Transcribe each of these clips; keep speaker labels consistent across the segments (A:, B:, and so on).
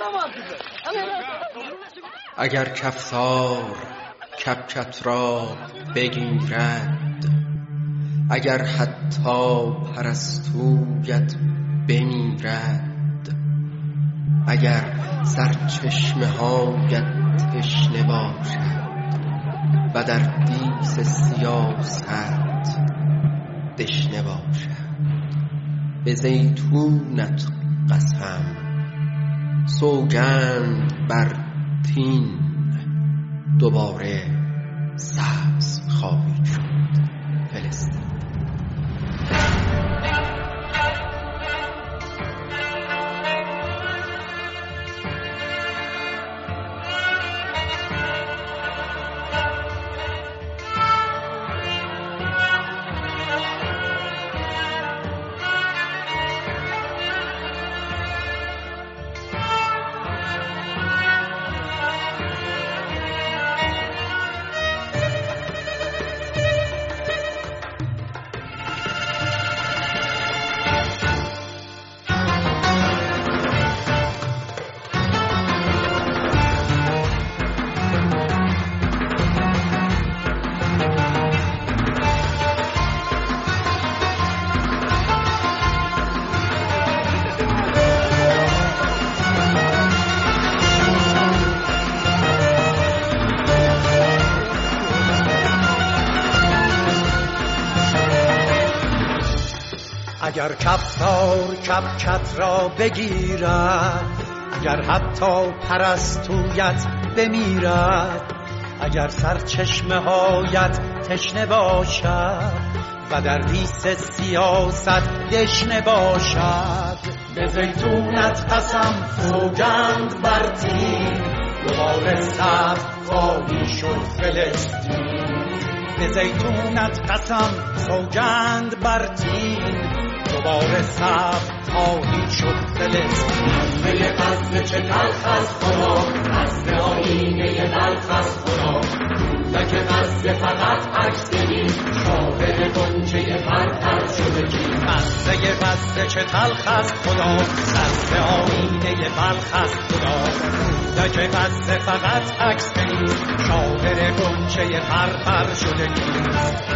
A: اگر کفتار کبکت را بگیرد، اگر حتی پرستویت بمیرد، اگر سرچشمه هایت تشنه باشد و در دیس سیاست دشنه باشد، به زیتونت قسم سوگند بر تین، دوباره سبز خواهی شد فلسطین.
B: اگر کفتار کبکت را بگیرد، اگر حتی پرستویت بمیرد، اگر سرچشمه هایت تشنه باشد و در دیس سیاست دشنه باشد، به زیتونت قسم سوگند بر تین، دوباره سبز خواهی شد فلسطین. به زیتونت قسم سوگند بر تین، دوباره سبز خواهی شد فلسطین.
C: قصه قصه چه تلخ از خدا، قصه آینه بلخ از خدا، رودک قصه فقط عکس بگیر، شاهد گنجه پرپر شده کی.
B: قصه قصه چه تلخ از خدا، قصه آینه بلخ از خدا، رودک قصه فقط عکس بگیر، شاهد گنجه پرپر شده کی.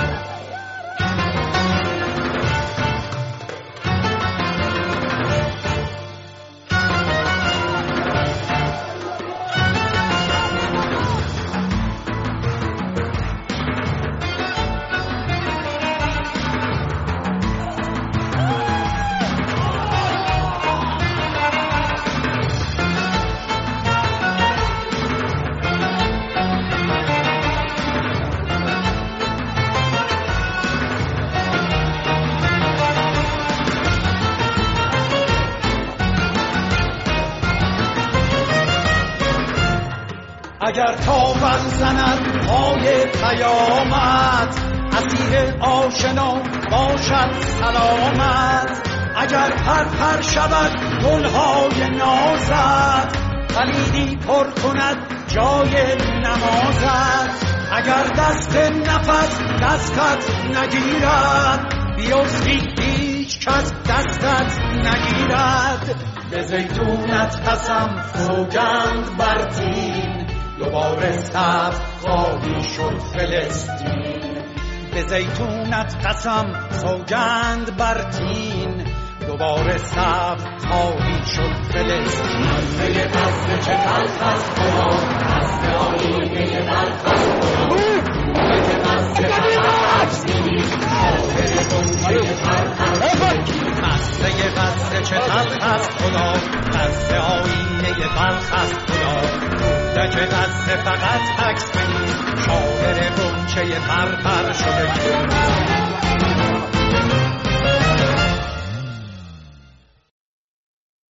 B: اگر تاول زند پای قیامت، اسیر آشنا باشد سلامت. اگر پرپر شود گلهای نازت، خلیدی پر کند جای نمازت. اگر دست نفس دستت نگیرد، بیفتی هیچ کس دستت نگیرد. به زیتونت قسم سوگند بر تین، دوباره سبز خواهی شد فلسطین. به زیتونت قسم سوگند بر تین، دوباره سبز خواهی شد فلسطین.
C: قصه قصه چه تلخ از خدا، قصه آینه بلخ از خدا، رودک قصه فقط عکس بگیر، شاهد گنجه پرپر شده کی.
B: قصه قصه چه تلخ از خدا، قصه آینه بلخ از خدا، رودک قصه فقط عکس بگیر، شاعر گنجه پرپر شده کی.